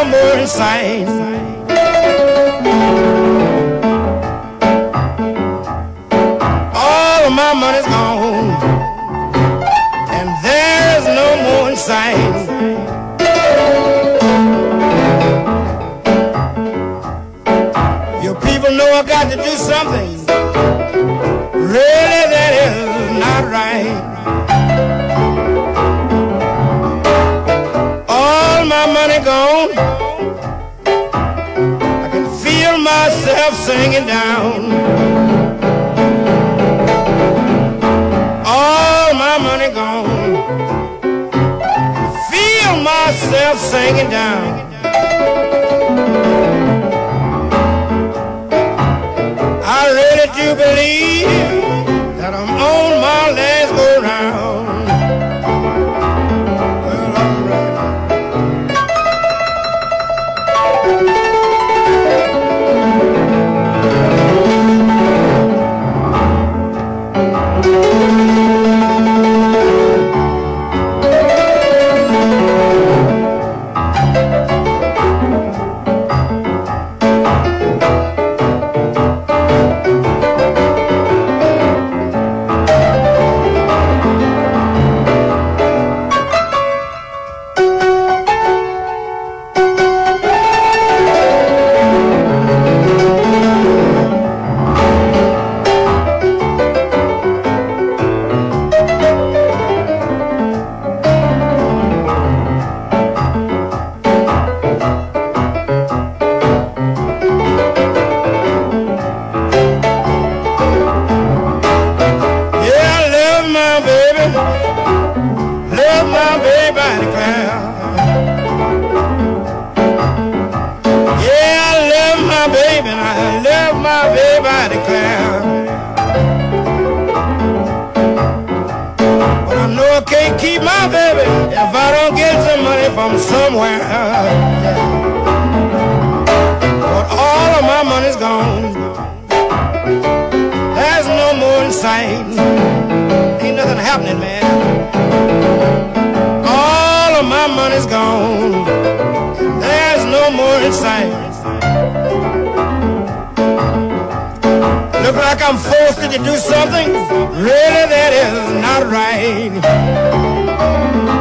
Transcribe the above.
more in sight. All of my money's gone, and there's no more in sight. Your people know I got to do something. Really, that is not right. All my money gone. I can feel myself sinking down. All my money gone. Feel myself sinking down. I really do believe that I'm on my last go round. Well, all right. Love my baby, I declare. Yeah, I love my baby, and I love my baby, I declare. But I know I can't keep my baby if I don't get some money from somewhere. But all of my money's gone. There's no more in sight. Ain't nothing happening, man. All of my money's gone. There's no more in sight. Look like I'm forced to do something really that is not right.